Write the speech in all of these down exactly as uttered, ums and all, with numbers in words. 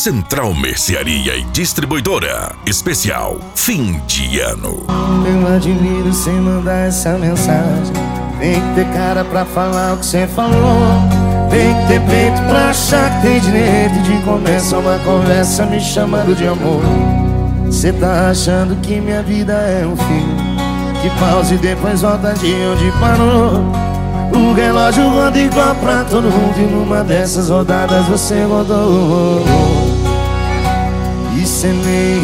Central Mercearia e Distribuidora. Especial Fim de Ano. Eu admiro sem mandar essa mensagem. Tem que ter cara pra falar o que cê falou. Tem que ter peito pra achar que tem direito de começar uma conversa me chamando de amor. Cê tá achando que minha vida é um filme que pausa e depois volta de onde parou. O relógio roda igual pra todo mundo e numa dessas rodadas você rodou. E cê nem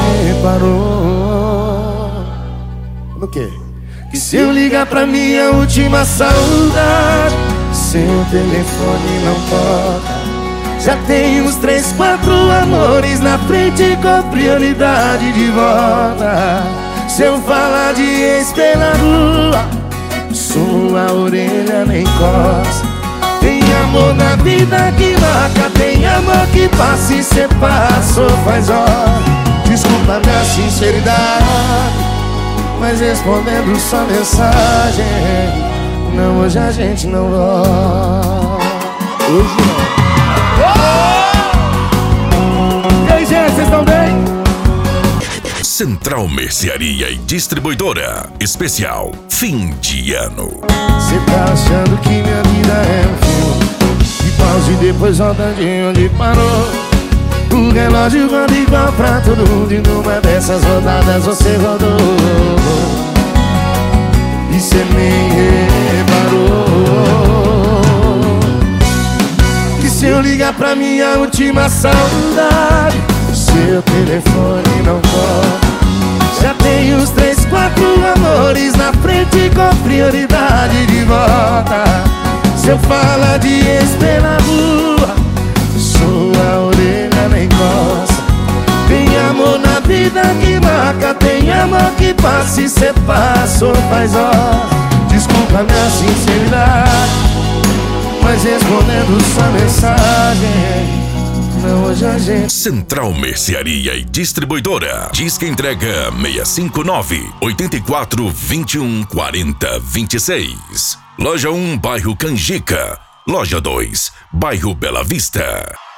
reparou no quê? Que se eu ligar pra minha última saudade, seu telefone não toca. Já tem uns três, quatro amores na frente com prioridade de volta. Se eu falar de ex pela rua, sua orelha nem coça. Tem amor na vida que marca, tem amor que passa e cê passou faz hora. Desculpa minha sinceridade, mas respondendo sua mensagem, não, hoje a gente não volta. Hoje não. E aí, gente, vocês estão bem? Central Mercearia e Distribuidora. Especial Fim de Ano. Cê tá achando que minha vida é um filme que pausa e depois volta de onde parou. O relógio roda igual pra todo mundo e numa dessas rodadas você rodou. E cê nem reparou que se eu ligar pra minha última saudade, seu telefone não toca. Já tem uns três, quatro amores na frente com prioridade de volta. Se eu falar de ex pela rua, sua orelha nem coça. Tem amor na vida que marca, tem amor que passa e cê passou faz hora. Desculpa minha sinceridade, mas respondendo sua mensagem, não, hoje a gente... Central Mercearia e Distribuidora. Diz que entrega seis cinco nove, oito quatro, dois um, quatro zero, dois seis. Loja um, bairro Canjica. Loja dois, bairro Bela Vista.